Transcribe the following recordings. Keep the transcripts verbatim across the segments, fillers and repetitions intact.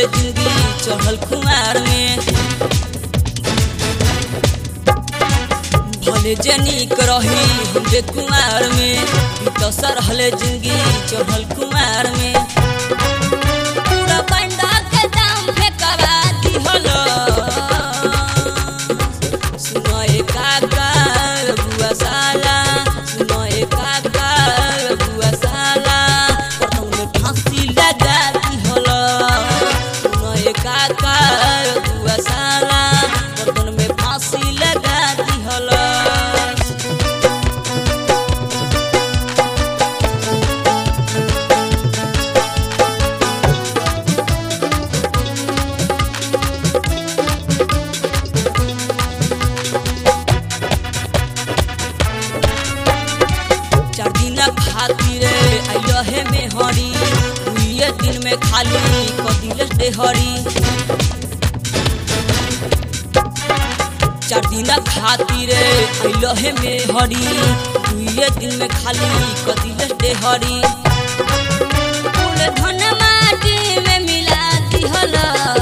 जिंदगी चढ़ल कुमार में भले जनिक रही हमरे कुमार में बितसर हले जिंदगी चढ़ल कुमार में पूरा बंडा के दाम फेंकवा दिहल सुनाए काका बुआ साला सुनाए काका बुआ साला कतौ में फांसी लगा दिहल सुनाए काका बुआ साला कतौ में फांसी लगा दिहल खातिर आइलो है में हरी दुइये दिन में खाली कदिल दे हरी चार दिन खातिर आइलो है में हरी दुइये दिन में खाली कदिल दे हरी फूल धन माटी में मिला दिहल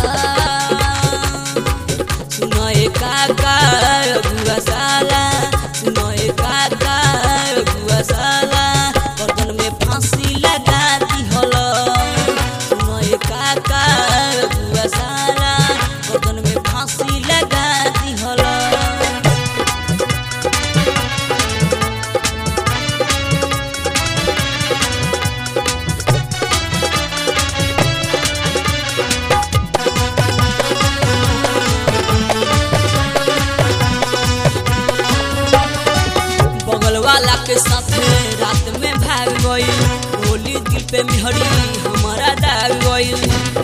सुनाए काका बुआ साला सुनाए काका बुआ साला फांसी लगा दिहल सुनाए काका बुआ साला गर्दन में फांसी लगा दिहल बगल वाला के साथ रात में भाग गई होली दिल पे मिहरी हमारा दाग गई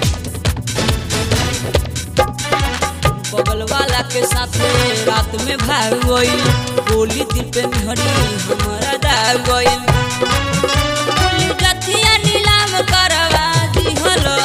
बगल वाला के साथ रात में भाग गई होली दिल पे मिहरी हमारा दाग गई होली जतिया नीलाम करवा दिहल